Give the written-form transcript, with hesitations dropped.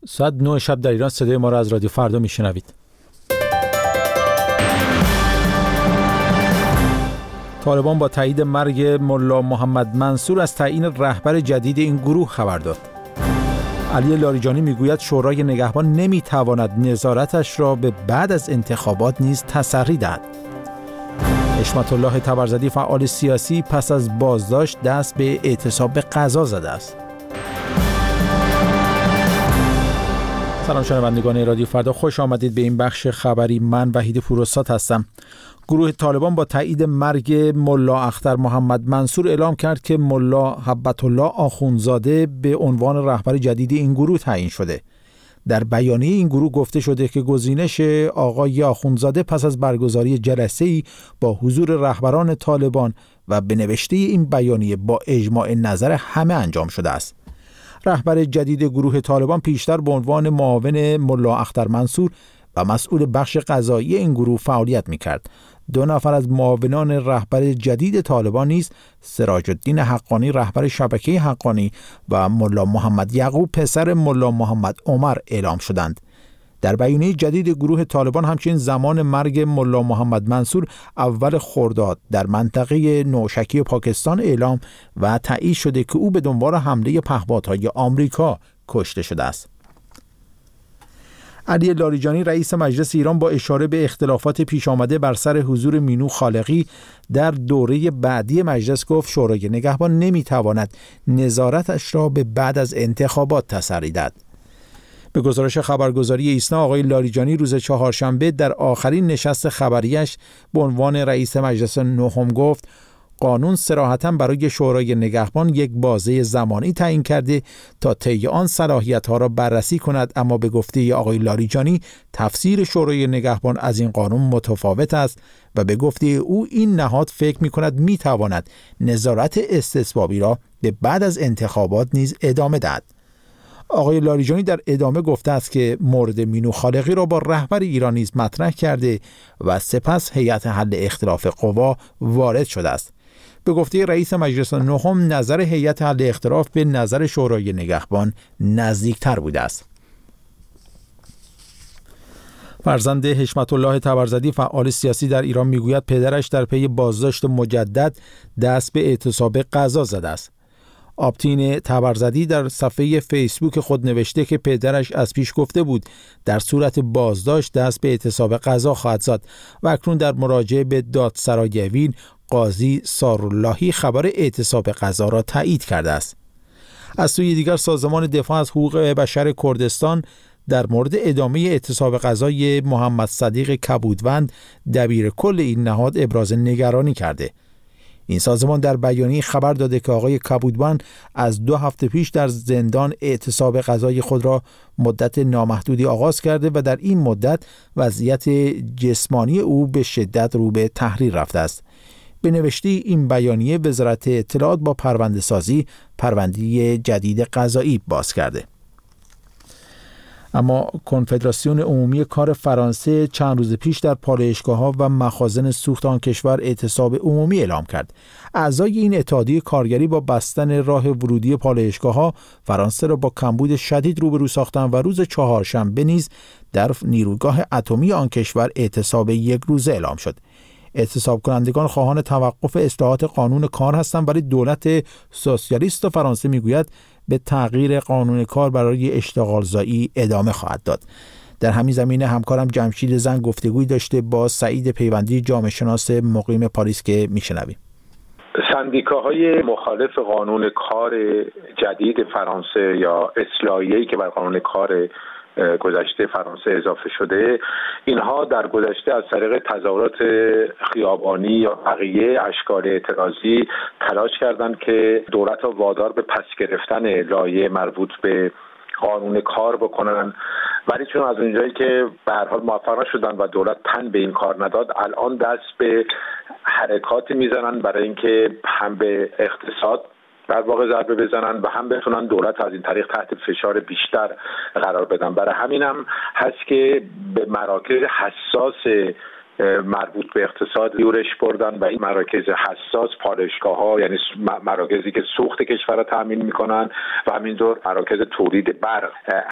ساعت 9 شب در ایران صدای ما را از رادیو فردا میشنوید. طالبان با تایید مرگ ملا محمد منصور از تعیین رهبر جدید این گروه خبر داد. علی لاریجانی میگوید شورای نگهبان نمیتواند نظارتش را به بعد از انتخابات نیز تسری دهد. حشمت الله طبرزدی فعال سیاسی پس از بازداشت دست به اعتصاب غذا زده است. سلام شنوندگان رادیو فردا، خوش آمدید به این بخش خبری. من وحید پوروسات هستم. گروه طالبان با تایید مرگ ملا اختر محمد منصور اعلام کرد که ملا هبت الله آخوندزاده به عنوان رهبر جدید این گروه تعیین شده. در بیانیه این گروه گفته شده که گزینش آقای آخوندزاده پس از برگزاری جلسه‌ای با حضور رهبران طالبان و به نوشته این بیانیه با اجماع نظر همه انجام شده است. رهبر جدید گروه طالبان پیشتر به عنوان معاون ملا اختر منصور و مسئول بخش قضایی این گروه فعالیت می‌کرد. 2 نفر از معاونان رهبر جدید طالبان نیز سراج الدین حقانی رهبر شبکه حقانی و ملا محمد یعقوب پسر ملا محمد عمر اعلام شدند. در بیانیه جدید گروه طالبان همچنین زمان مرگ ملا محمد منصور اول خرداد در منطقه نوشکی پاکستان اعلام و تایید شده که او به دنبال حمله پهپادهای آمریکا کشته شده است. علی لاریجانی رئیس مجلس ایران با اشاره به اختلافات پیش آمده بر سر حضور مینو خالقی در دوره بعدی مجلس گفت شورای نگهبان نمیتواند نظارتش را به بعد از انتخابات تسری دهد. به گزارش خبرگزاری ایسنا آقای لاریجانی روز چهارشنبه در آخرین نشست خبریش به عنوان رئیس مجلس نهم گفت قانون صراحتاً برای شورای نگهبان یک بازه زمانی تعیین کرده تا طی آن صلاحیت‌ها را بررسی کند، اما به گفته آقای لاریجانی تفسیر شورای نگهبان از این قانون متفاوت است و به گفته او این نهاد فکر می‌کند می‌تواند نظارت استصوابی را به بعد از انتخابات نیز ادامه دهد. آقای لاریجانی در ادامه گفته است که مورد مینو خالقی را با رهبر ایران نیز مطرح کرده و سپس هیئت حل اختلاف قوا وارد شده است. به گفته رئیس مجلس نهم نظر هیئت حل اختلاف به نظر شورای نگهبان نزدیکتر بوده است. فرزند حشمت الله طبرزدی فعال سیاسی در ایران میگوید پدرش در پی بازداشت مجدد دست به اعتصاب غذا زده است. آبتین طبرزدی در صفحه فیسبوک خود نوشته که پدرش از پیش گفته بود در صورت بازداشت دست به اعتصاب غذا خواهد زد و اکنون در مراجعه به دادسرای اوین قاضی ساراللهی خبر اعتصاب غذا را تایید کرده است. از سوی دیگر سازمان دفاع از حقوق بشر کردستان در مورد ادامه اعتصاب غذای محمد صدیق کبودوند دبیر کل این نهاد ابراز نگرانی کرده. این سازمان در بیانیه خبر داده که آقای کبودوند از 2 هفته پیش در زندان اعتصاب غذای خود را مدت نامحدودی آغاز کرده و در این مدت وضعیت جسمانی او به شدت رو به تحریر رفته است. به نوشته این بیانیه وزارت اطلاعات با پرونده سازی پرونده جدید قضایی باز کرده. اما کنفدراسیون عمومی کار فرانسه چند روز پیش در پالایشگاه‌ها و مخازن سوخت آن کشور اعتصاب عمومی اعلام کرد. اعضای این اتحادیه کارگری با بستن راه ورودی پالایشگاه‌ها فرانسه را با کمبود شدید روبرو ساختند و روز چهارشنبه نیز در نیروگاه اتمی آن کشور اعتصاب 1 روزه اعلام شد. اعتصاب کنندگان خواهان توقف اصلاحات قانون کار هستند، ولی دولت سوسیالیست فرانسه میگوید به تغییر قانون کار برای اشتغالزایی ادامه خواهد داد. در همین زمینه همکارم جمشید زن گفتگویی داشته با سعید پیوندی جامعه شناس مقیم پاریس که میشنویم. سندیکاهای مخالف قانون کار جدید فرانسه یا اصلاحیه‌ای که بر قانون کار گذشته فرانسه اضافه شده، اینها در گذشته از طریق تظاهرات خیابانی یا بقیه اشکال اعتراضی تلاش کردند که دولت را وادار به پس گرفتن لایحه مربوط به قانون کار بکنن، ولی چون از اونجایی که به هر حال موفق نشدن و دولت تن به این کار نداد، الان دست به حرکاتی میزنن برای اینکه هم به اقتصاد در واقع ضربه بزنن و هم بتونن دولت از این طریق تحت فشار بیشتر قرار بدن. برای همینم هست که به مراکز حساس مربوط به اقتصاد یورش بردن و این مراکز حساس پالایشگاه‌ها، یعنی مراکزی که سوخت کشور را تامین میکنن و همینطور مراکز تولید برق